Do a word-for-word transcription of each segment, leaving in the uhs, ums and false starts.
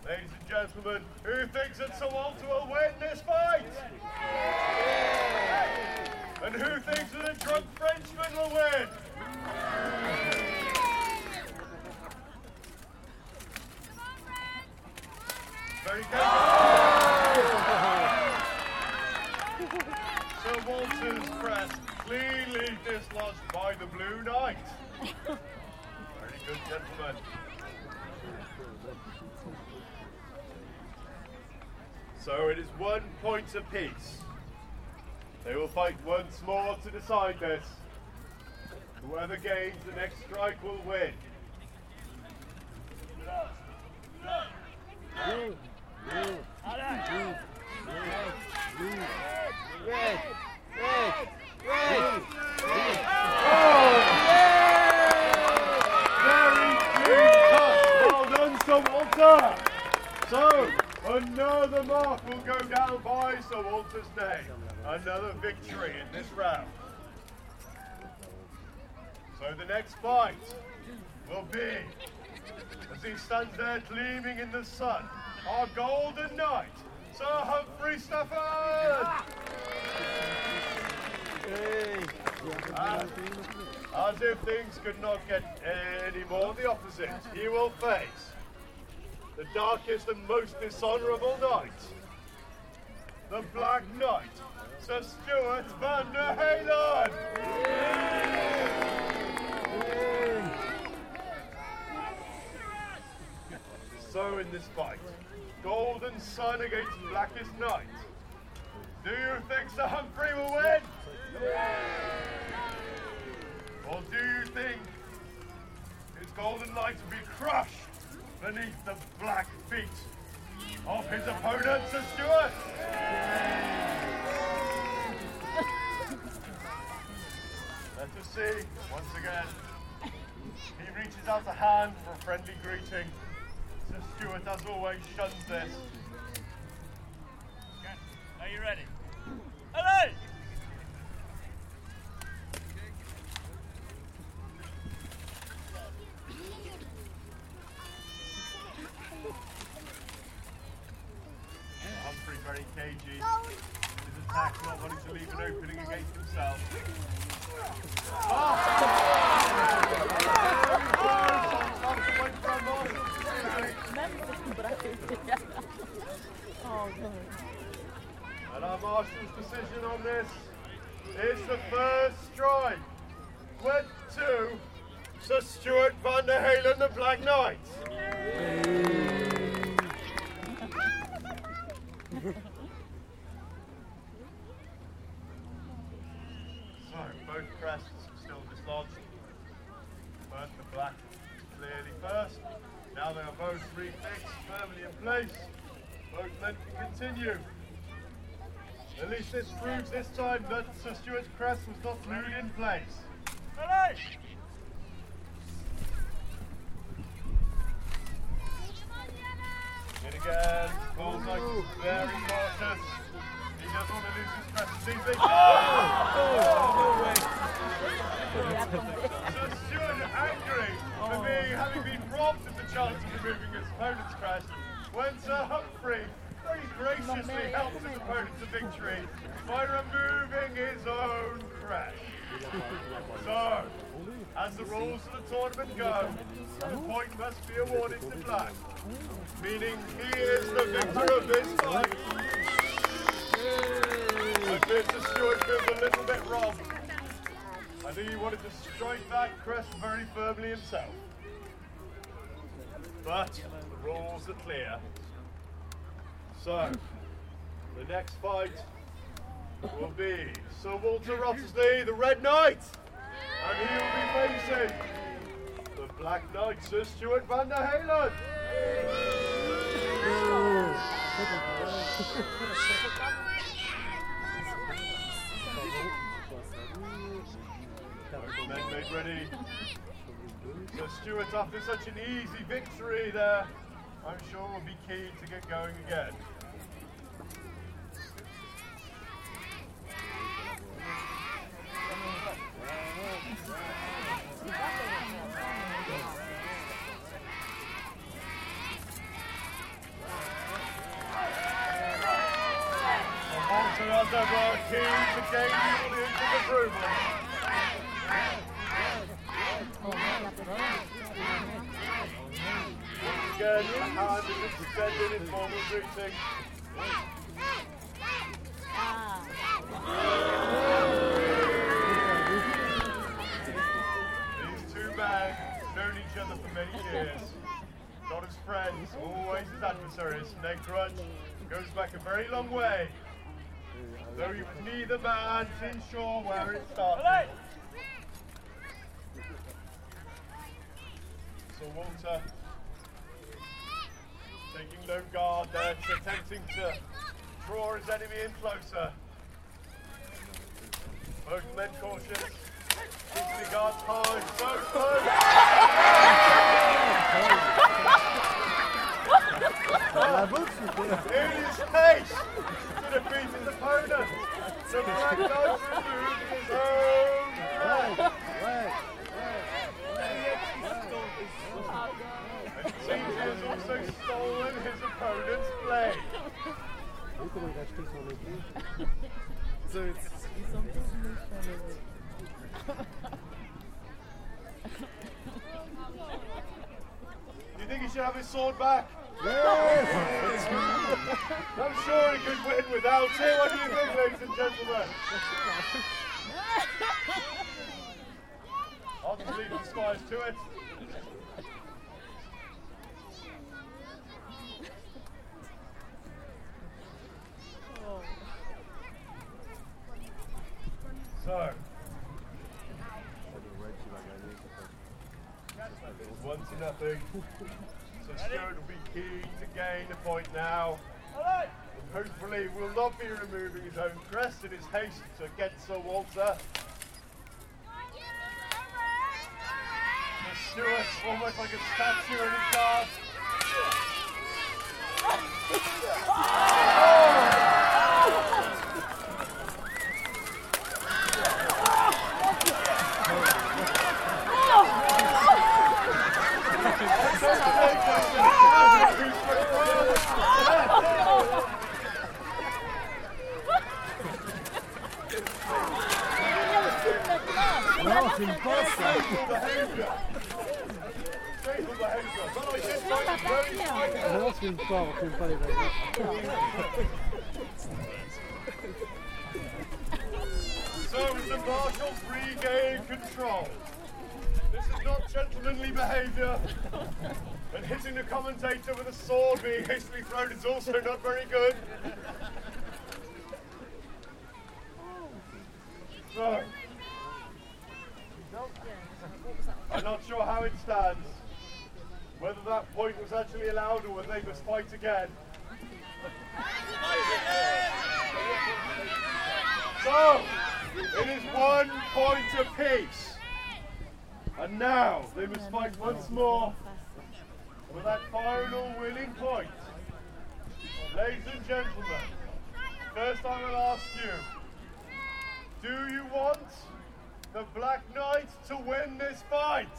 Ladies and gentlemen, who thinks that Sir Walter will win this fight? And who thinks that a drunk Frenchman will win? Very good. Sir Walter's crest cleanly dislodged by the Blue Knight. Very good, gentlemen. So it is one point apiece. They will fight once more to decide this. Whoever gains the next strike will win. So, another mark will go down by Sir Walter's name. Another victory in this round. So the next fight will be, as he stands there gleaming in the sun, our golden knight, Sir Humphrey Stafford! And, as if things could not get any more the opposite, he will face the darkest and most dishonourable knight, the Black Knight, Sir Stuart van der Heylen! So in this fight, Golden Sun against Blackest Knight, do you think Sir Humphrey will win? Or do you think his Golden Knight will be crushed beneath the black feet of his opponent, Sir Stuart? Let us see, once again. He reaches out a hand for a friendly greeting. Sir Stuart, as always, shuns this. Okay. Are you ready? Hello! Humphrey very cagey. His attack not wanting to leave an opening against himself. Oh! And our marshal's decision on this is the first strike. Went to Sir Stuart van der Heylen, the Black Knight. So, both crests still dislodged. But the black clearly first. Now they are both refixed, firmly in place. Both men can continue. At least this proves this time that Sir Stuart's crest was not glued in place. Hello! Yet again, Bullseye is very cautious. He doesn't want to lose his crest as easily. Oh! Sir Stuart angry for being, having been robbed of the chance of removing his opponent's crest, when Sir Humphrey very graciously helped his opponent to victory by removing his own crest. So, as the rules of the tournament go, the point must be awarded to Black, meaning he is the victor of this fight. I fear Sir Stuart feels a little bit robbed. I think he wanted to strike that crest very firmly himself. But the rules are clear. So, the next fight will be Sir Walter Wriothesley, the Red Knight, and he will be facing the Black Knight, Sir Stuart van der Heylen. Both men made ready. Sir Stuart, after such an easy victory there, I'm sure will be keen to get going again. as ever, keen to gain the audience's approval. Once again, a hand is extended in formal greeting. These two men have known each other for many years. Not as friends, always as adversaries. Their grudge goes back a very long way. Though he was neither man seems sure where it started. So Walter, taking no guard there, attempting to draw his enemy in closer. Both men cautious, keeping the guards high, so close! In his face to defeat his opponent, the Black Knight removed his own flag. And it seems he has also stolen his opponent's blade. So it's Do you think he should have his sword back? yes! I'm sure he could win without it. What do you think, ladies and gentlemen? I'll just leave the squires to it. So, one to nothing. So Stuart will be keen to gain a point now. And hopefully will not be removing his own crest in his haste to get Sir Walter. So Stuart, almost like a statue in his guard. Non, c'est une passe ça. Non, c'est une passe, on ne fait pas les règles. So the marshals regain control. This is not gentlemanly behaviour. And hitting the commentator with a sword being hastily thrown is also not very good. So, I'm not sure how it stands. Whether that point was actually allowed or whether they must fight again. So, it is one point apiece. And now they must fight once more for that final winning point. Ladies and gentlemen, first I will ask you, do you want the Black Knight to win this fight?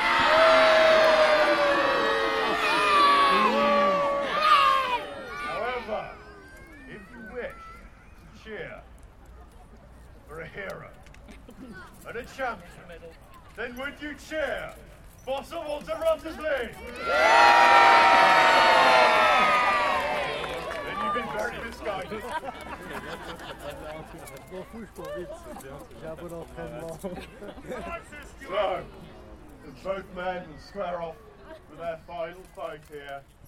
However, if you wish to cheer for a hero and a champion, then would you cheer for Sir Walter Wriothesley? Then you've been very misguided. Je m'en fous, je cours vite, j'ai un bon entraînement. So, both men will square off for their final fight here.